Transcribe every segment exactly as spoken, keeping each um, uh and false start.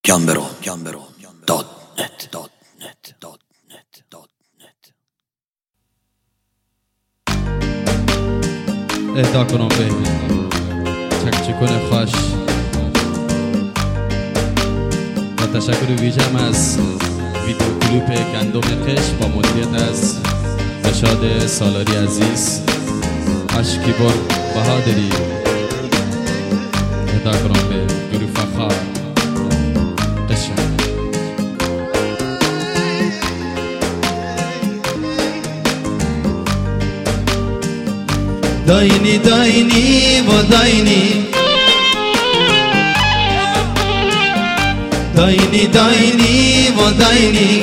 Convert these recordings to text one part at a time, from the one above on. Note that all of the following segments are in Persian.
گمبرو گمبرو دات نت دات نت دات نت دات نت اهدا کنم به چکچکون خوش و تشکر ویژم از ویدیو کلیپ گندم قش با مدیریت از رشاد سالاری عزیز عشقی بر بهادری. اهدا کنم به گروه فخار قشنگ. داینی داینی و داینی داینی داینی و داینی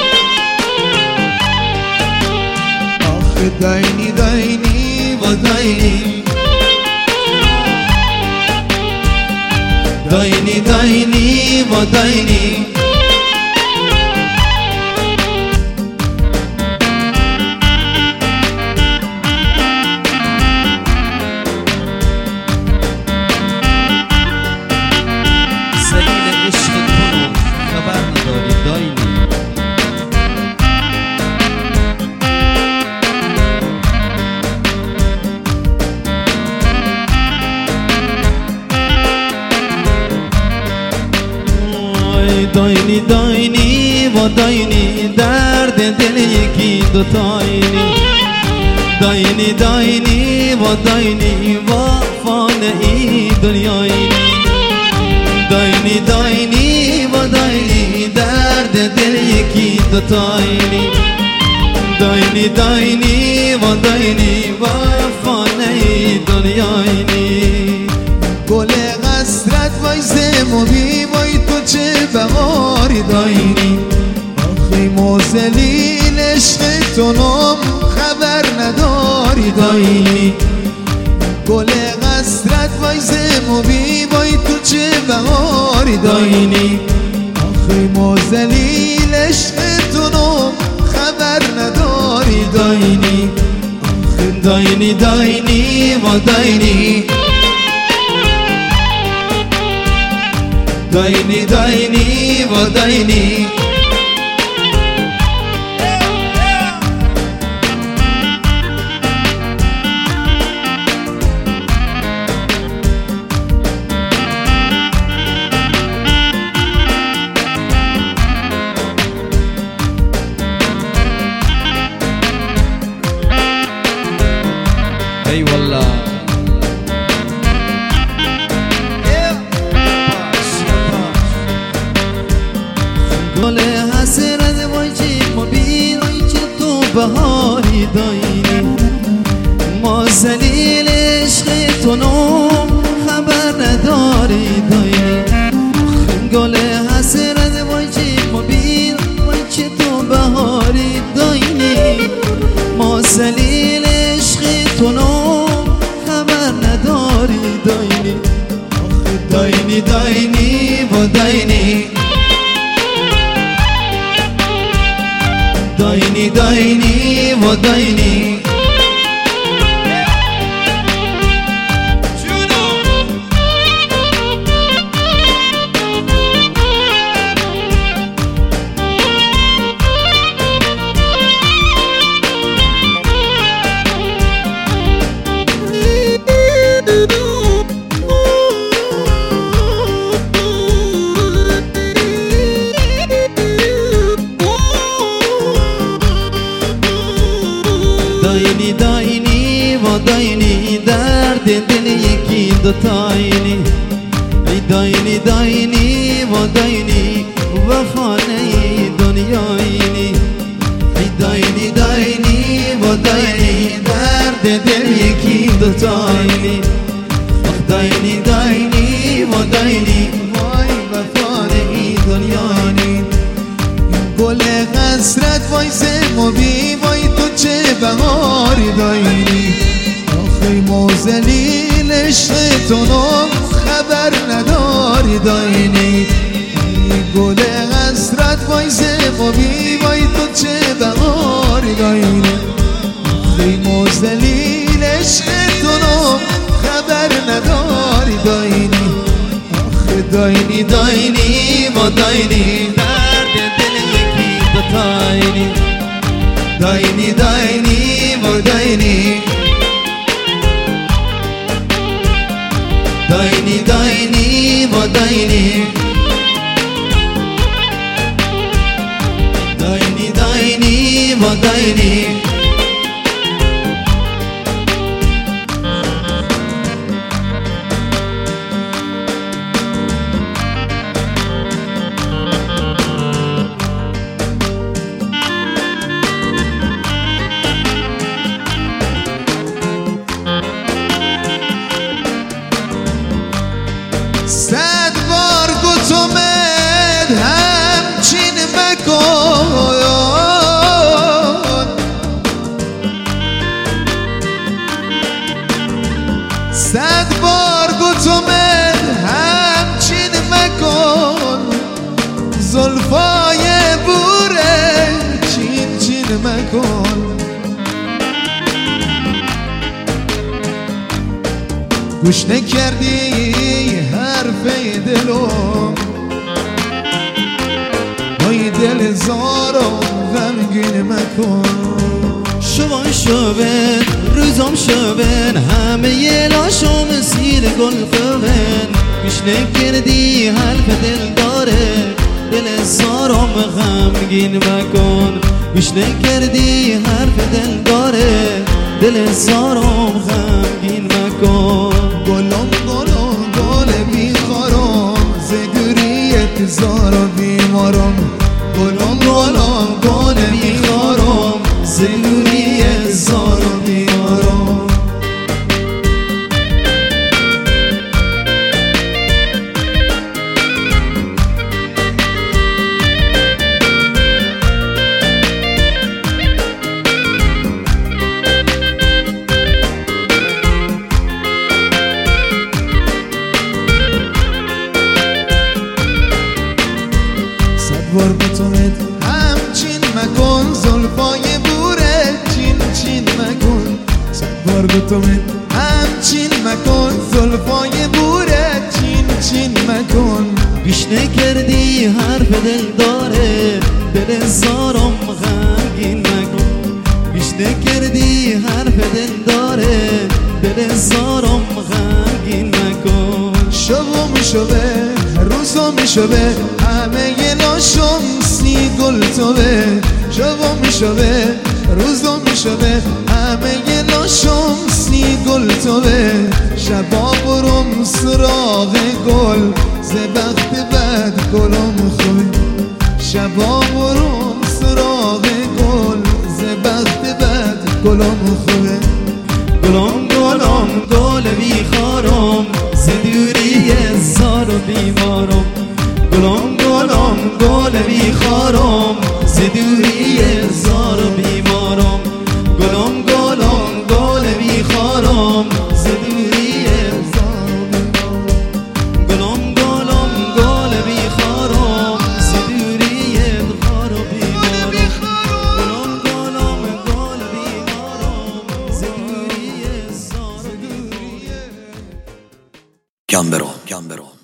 آخه داینی داینی و داینی داینی داینی و داینی داینی داینی و داینی درد دل یکی دوتاینی داینی داینی و داینی وفانه ای دنیاینی داینی داینی و داینی درد دل یکی دوتاینی داینی داینی و داینی وفانه ای دنیاینی گل قصرت وایزه مبی وای تو چه بهاری داینی آخی موزلیل عشق تو نام خبر نداری داینی گل قصرت وایزه مبی وای تو چه بهاری داینی آخی موزلیل عشق تو نام خبر نداری داینی آخی داینی داینی و داینی داینی داینی و داینی ای والله گل حسرت وای چه مبین وای چه تو بهاری داینی ما زلیل عشق تو نام خبر نداری داینی گل حسرت وای چه مبین وای چه تو بهاری داینی ما زلیل عشق تو نام خبر نداری داینی داینی داینی و داینی داینی داینی و داینی داینی داینی و داینی درد دل یکی دوتاینی ای داینی داینی و داینی وفانه ای دنیاینی ای داینی داینی و داینی درد دل یکی دوتاینی داینی داینی و داینی وای وفانه ای دنیاینی گل قصرت وای زموبی وای تو چه بهاری داینی آخی موزلیل عشق تو نام خبر نداری داینی گل قصرت وای زموبی وای تو چه بهاری داینی آخی موزلیل عشق تو نام خبر نداری داینی آخی داینی داینی و و داینی درد دل یکی دوتایینی داینی داینی و داینی داینی داینی و داینی داینی داینی و داینی صد بار گفتمت همچین مکن صد بار گفتمت همچین مکن زلفای بوره چین چین مکن گوش نکردی حرف دلم وای دل زارم غمگین مکن شبان شبن روزم شبن همه لاشم سیر گل خوبن گوش نکردی حرف دل داره دل زارم غمگین مکن گوش نکردی حرف دل داره دل زارم غمگین مکن گلم گلم گل بیخارم زگریت زارا بیمارم گلم گلم گل بیخارم زگریت زارا بیمارم بار بتومت همچین مکن زلفای بوره چین چین مکن صد بار بتومت همچین مکن زلفای بوره چین چین مکن گوش نکردی حرف دل داره دل زارم غمگین مکن گوش نکردی حرف دل داره دل زارم غمگین مکن شبو میشوه روزو میشوه همه لاشم سی گل توه شبو میشوه روزو میشوه همه لاشم سی گل توه شبا برم سراغ گل ز بخت بد گلم خوبه شبا برم سراغ گل ز بخت بد گلم خوبه گلم گلم گل بیخارم ز دوری زار و بیمارم گلم گلم گل بیخارم ز دوری زار و بیمارم گلم گلم گل بیخارم ز دوری زار و بیمارم گلم گلم گل بیخارم ز دوری زار و بیمارم گلم گلم گل بیخارم ز دوری زار و بیمارم جان برو جان برو